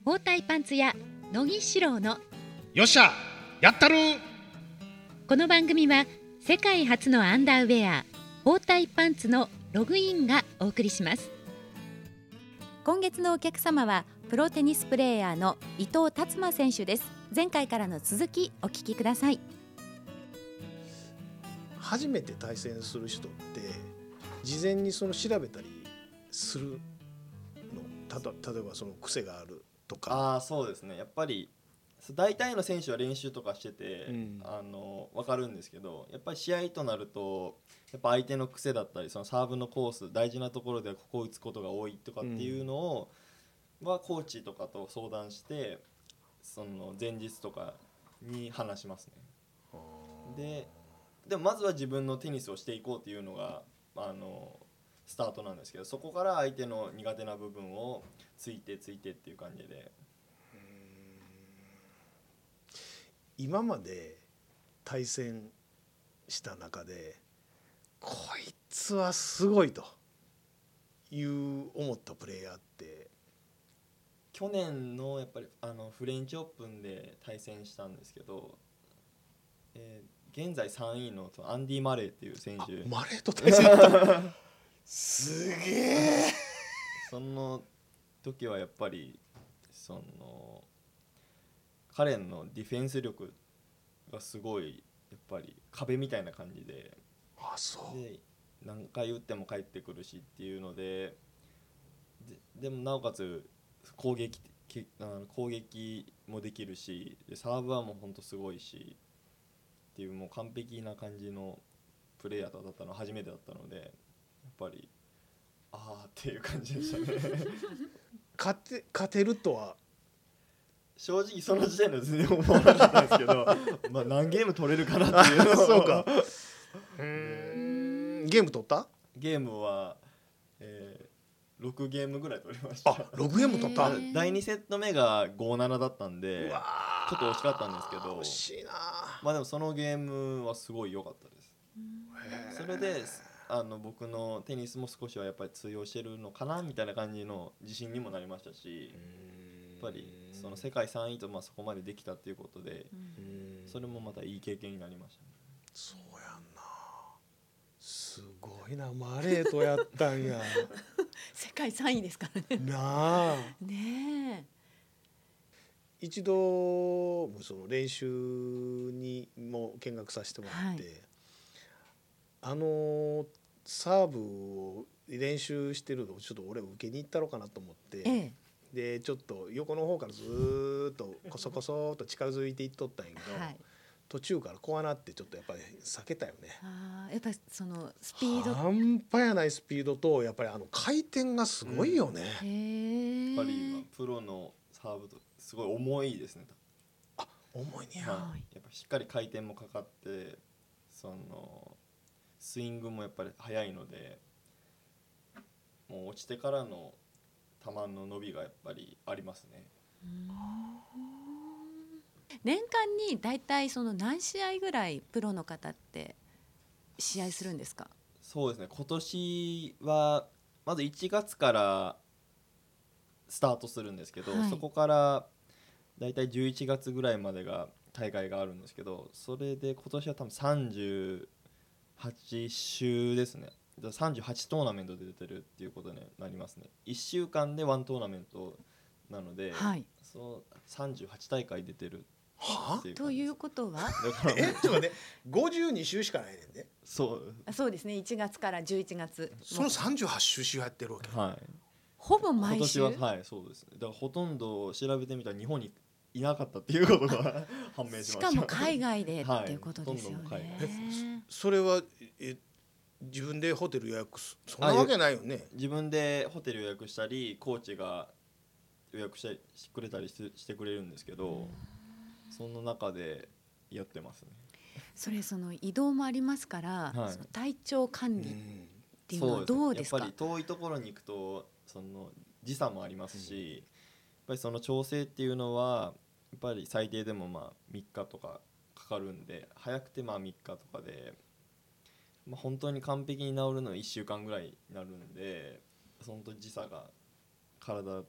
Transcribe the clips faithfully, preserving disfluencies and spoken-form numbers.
包帯パンツ屋乃木志郎のよっしゃやったる。 この番組は世界初のアンダーウェア包帯パンツのログインがお送りします。今月のお客様はプロテニスプレーヤーの伊藤達馬選手です。前回からの続きお聞きください。 初めて対戦する人って事前にその調べたりするの、たと例えばその癖があるとか。 ああそうですね、やっぱり大体の選手は練習とかしてて、うん、あの分かるんですけど、やっぱり試合となるとやっぱ相手の癖だったりそのサーブのコース大事なところではここを打つことが多いとかっていうのを、うん、はコーチとかと相談してその前日とかに話しますね。ででもまずは自分のテニスをしていこうっていうのがあのスタートなんですけど、そこから相手の苦手な部分をついてついてっていう感じで。 今まで対戦した中でこいつはすごいという思ったプレイヤーって。 去年のやっぱりあのフレンチオープンで対戦したんですけど、えー、現在さんいのアンディ・マレーっていう選手。 マレーと対戦したすげえ。 その時はやっぱりその彼のディフェンス力がすごいやっぱり壁みたいな感じで、 あそうで何回打っても返ってくるしっていうので、で, でもなおかつ攻撃あの攻撃もできるし、でサーブはもう本当すごいしっていうもう完璧な感じのプレーヤーだったの初めてだったので、やっぱりあーっていう感じでしたね勝て勝てるとは正直その時点で全然思わなかったんですけどまあ何ゲーム取れるかなっていうのをそうかうーんゲーム取ったゲームは、えー、ろくゲームぐらい取りました。 あろくゲーム取った。 だいにセット目が ごたいなな だったんでちょっと惜しかったんですけど、 惜しいな。 まあでもそのゲームはすごい良かったです。それであの僕のテニスも少しはやっぱり通用してるのかなみたいな感じの自信にもなりましたし、やっぱりその世界さんいとまあそこまでできたっていうことで、それもまたいい経験になりましたね。 そうやんな。すごいな、マレーとやったんや世界さんいですからね。 なあねえ。 一度その練習にも見学させてもらって、はい、あのサーブを練習してるのをちょっと俺受けに行ったろうかなと思って、ええ、でちょっと横の方からずっとコソコソと近づいていっとったんやけど、はい、途中から怖なってちょっとやっぱり避けたよね。 あやっぱりそのスピード半端やないスピードとやっぱりあの回転がすごいよね、 うん、やっぱり今プロのサーブとすごい重いですね。 あ重いねや、 はい、やっぱしっかり回転もかかってそのスイングもやっぱり速いので、もう落ちてからの球の伸びがやっぱりありますね。 うん、年間にだいたいその何試合ぐらいプロの方って試合するんですか？ そうですね、今年はまずいちがつからスタートするんですけど、はい、そこからだいたいじゅういちがつぐらいまでが大会があるんですけど、それで今年は多分さんじゅうはち週ですね。さんじゅうはちトーナメントで出てるっていうことになりますね。いっしゅうかんでワントーナメントなので、はい、そのさんじゅうはち大会出てるっていうということはえちょっと待ってごじゅうに週しかないねんで。 そうあそうですね、いちがつからじゅういちがつそのさんじゅうはち週週やってるわけ、 はい、 ほぼ毎週。 今年ははいそうですね。だからほとんど調べてみたら日本にいなかったっていうことが判明しました。 しかも海外でっていうことですよね、はい、 それはえ自分でホテル予約すそんなわけないよね。 自分でホテル予約したりコーチが予約してくれたりしてくれるんですけど、その中でやってますね。 それその移動もありますから、はい、その体調管理っていうのはどうですか？ やっぱり遠いところに行くとその時差もありますし、うん、やっぱりその調整っていうのはやっぱり最低でもまあみっかとかかかるんで、早くてまあみっかとかで、まあ、本当に完璧に治るのはいっしゅうかんぐらいになるんで、本当に時差が体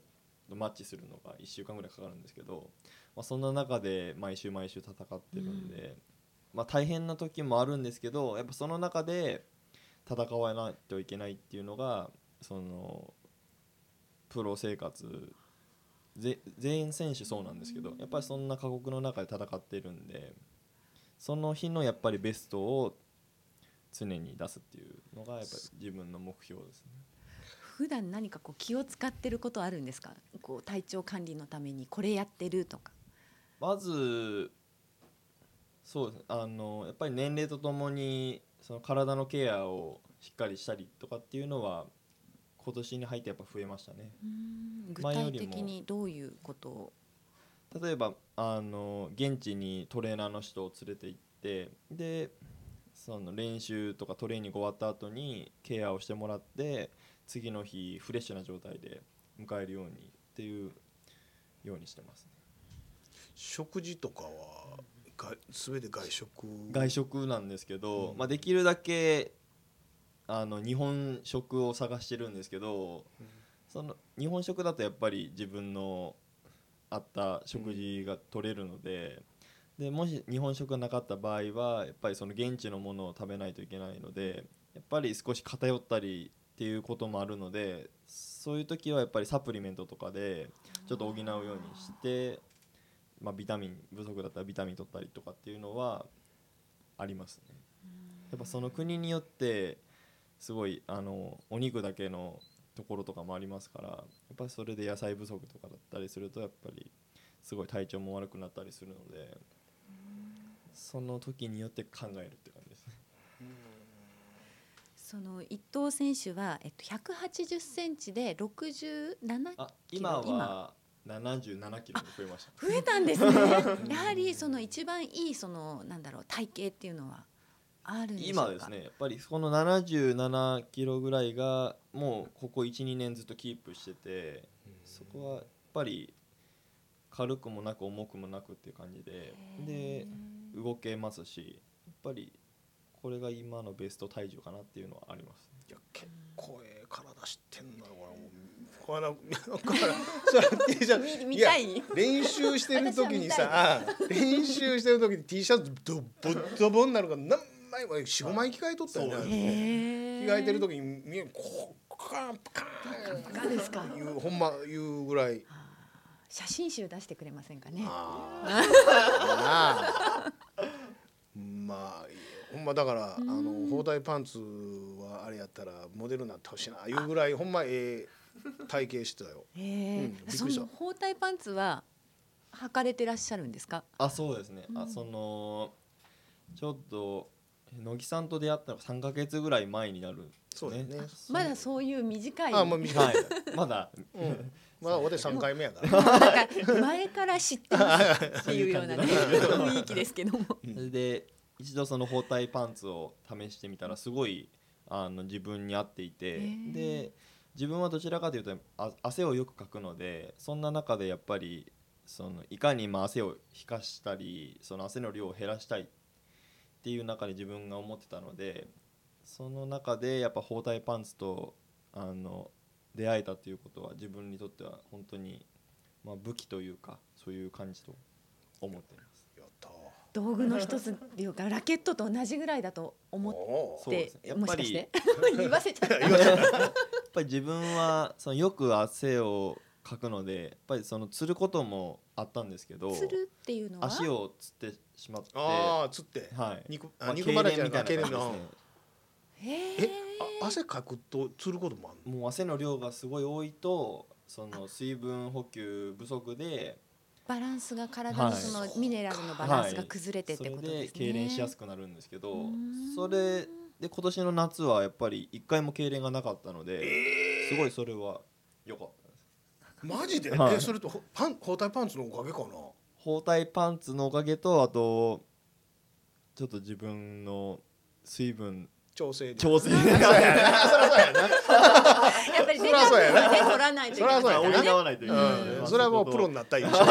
マッチするのがいっしゅうかんぐらいかかるんですけど、まあ、そんな中で毎週毎週戦ってるんで、うんまあ、大変な時もあるんですけどやっぱその中で戦わないといけないっていうのがそのプロ生活ぜ全員選手そうなんですけどやっぱりそんな過酷の中で戦ってるんでその日のやっぱりベストを常に出すっていうのがやっぱり自分の目標ですね。 普段何かこう気を使ってることあるんですか？こう体調管理のためにこれやってるとか。 まずそうですねあのやっぱり年齢とともにその体のケアをしっかりしたりとかっていうのは今年に入ってやっぱ増えましたね。 うん具体的にどういうことを？ 例えばあの現地にトレーナーの人を連れて行ってでその練習とかトレーニング終わった後にケアをしてもらって次の日フレッシュな状態で迎えるようにっていうようにしてますね。 食事とかは全て外食外食なんですけど、うんまあ、できるだけあの日本食を探してるんですけど、うん、その日本食だとやっぱり自分の合った食事が取れるので、うん、でもし日本食がなかった場合はやっぱりその現地のものを食べないといけないのでやっぱり少し偏ったりっていうこともあるのでそういう時はやっぱりサプリメントとかでちょっと補うようにして、まあ、ビタミン不足だったらビタミン取ったりとかっていうのはありますね。やっぱその国によってすごいあのお肉だけのところとかもありますからやっぱりそれで野菜不足とかだったりするとやっぱりすごい体調も悪くなったりするのでその時によって考えるって感じですね。 その一藤選手は、えっと、ひゃくはちじゅっセンチでろくじゅうななキロあ今はななじゅうななキロに増えました増えたんですねやはりその一番いいそのなんだろう体型っていうのはあるんでしょうか？ 今ですねやっぱりこのななじゅうななキロぐらいがもうここ いちにねんずっとキープしててそこはやっぱり軽くもなく重くもなくっていう感じでで動けますしやっぱりこれが今のベスト体重かなっていうのはあります。 いや結構ええ体してんなこれもうこれ見たい練習してる時にさ練習してる時に T シャツドボッドボになるから何枚も よん,ご 枚着替えとったよね。着替えてる時に見えるこうカンカンカンですかいうほんま言うぐらい写真集出してくれませんかね。 ああまあほんまだからあの包帯パンツはあれやったらモデルになってほしいないうぐらいほんまええ体型してたよ。 へえ、うん、その包帯パンツは履かれてらっしゃるんですか？ あ、そうですね。うん、あそのちょっと乃木さんと出会ったのがさんかげつぐらい前になるんですね。 そうですね。 まだそういう短い。 あ、もう短い。 まだ、 うん、まだ俺さんかいめやから。 だから前から知ってますっていうようなね雰囲気ですけども。 それで一度その包帯パンツを試してみたらすごいあの自分に合っていて、で自分はどちらかというとあ汗をよくかくのでそんな中でやっぱりそのいかにまあ汗を引かしたりその汗の量を減らしたいっていう中で自分が思ってたのでその中でやっぱ包帯パンツとあの出会えたということは自分にとっては本当にまあ武器というかそういう感じと思っています。 やった道具の一つっていうかラケットと同じぐらいだと思って、 ね、 もしかして言わせちゃったやっぱり自分はそのよく汗をかくのでやっぱりその釣ることもあったんですけど釣るっていうのは足を釣ってしまってああ釣って、 はい、 肉あ肉離れじゃなくて痙攣みたいな感じですね。 えあ汗かくと釣ることもあるの？ もう汗の量がすごい多いとその水分補給不足でバランスが体のそのミネラルのバランスが崩れてってことですね、はい、 それで痙攣しやすくなるんですけどそれで今年の夏はやっぱり一回も痙攣がなかったので、えー、すごいそれは良かったです。 マジで、 はい、 えそれとパン包帯パンツのおかげかな？ 包帯パンツのおかげとあとちょっと自分の水分調整調整そりゃそうやなやっぱり出た分はね取らないといけないからね。 補わないといけない、 うん、それはもうプロになったらいいし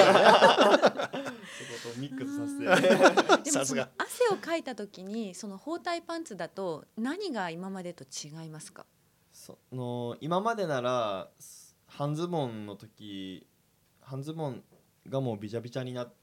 ミックスさせてさすが汗をかいた時にその包帯パンツだと何が今までと違いますか？ その今までなら半ズボンの時半ズボンがもうびちゃびちゃになって、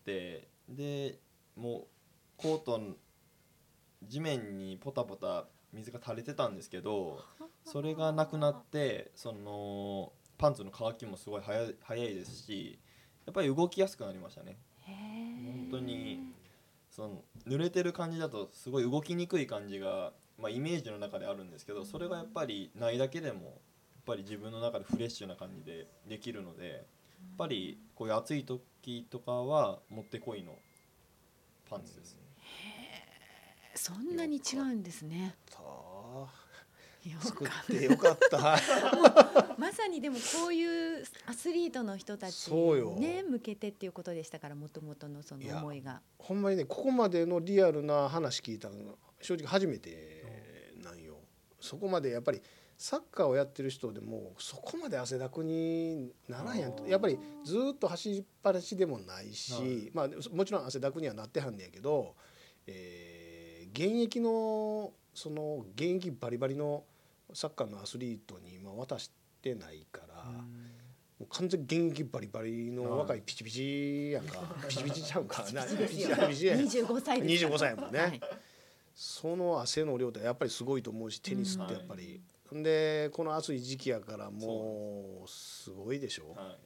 でもうコートの地面にポタポタ水が垂れてたんですけど、それがなくなって、そのパンツの乾きもすごい早い、早いですし、やっぱり動きやすくなりましたね。本当にその濡れてる感じだとすごい動きにくい感じが、まあ、イメージの中であるんですけど、それがやっぱりないだけでもやっぱり自分の中でフレッシュな感じでできるので、やっぱりこういう暑い時とかはもってこいのパンツですね。 へー、そんなに違うんですね。 作ってよかったまさにでもこういうアスリートの人たちに、ね、向けてっていうことでしたから、もともとのその思いが。 ほんまにね、ここまでのリアルな話聞いたのが正直初めてなんよ。そこまでやっぱりサッカーをやってる人でもそこまで汗だくにならんやんと。やっぱりずっと走りっぱなしでもないし、まあ、もちろん汗だくにはなってはんねやけど、えー、現役のその現役バリバリのサッカーのアスリートに今渡してないから、もう完全に現役バリバリの若いピチピチやんか。ピチピチちゃうかな。 にじゅうごさいです。 にじゅうごさいやもんね、はい、その汗の量ってやっぱりすごいと思うし、テニスってやっぱり、はい、でこの暑い時期やからもうすごいでしょ、はい、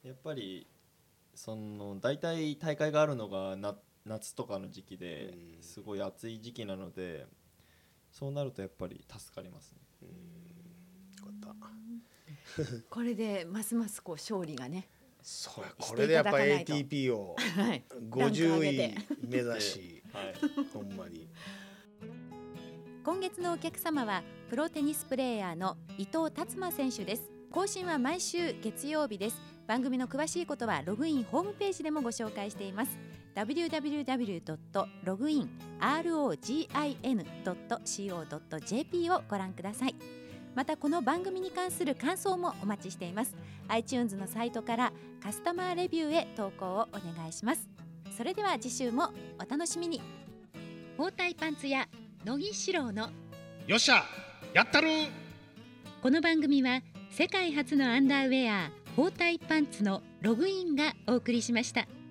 やっぱりその大体大会があるのがな夏とかの時期で、すごい暑い時期なので、そうなるとやっぱり助かりますね。うん、 よかったこれでますますこう勝利がね、 そうや、これでやっぱ エーティーピー をごじゅうい目指し、はい、ほんまに。 今月のお客様はプロテニスプレーヤーの伊藤達馬選手です。更新は毎週月曜日です。番組の詳しいことはログインホームページでもご紹介しています。ダブリューダブリューダブリュードットログインログインドットコードットジェーピー をご覧ください。またこの番組に関する感想もお待ちしています。 iTunes のサイトからカスタマーレビューへ投稿をお願いします。それでは次週もお楽しみに。包帯パンツ屋乃木志郎のよっしゃやったる。 この番組は世界初のアンダーウェア包帯パンツのログインがお送りしました。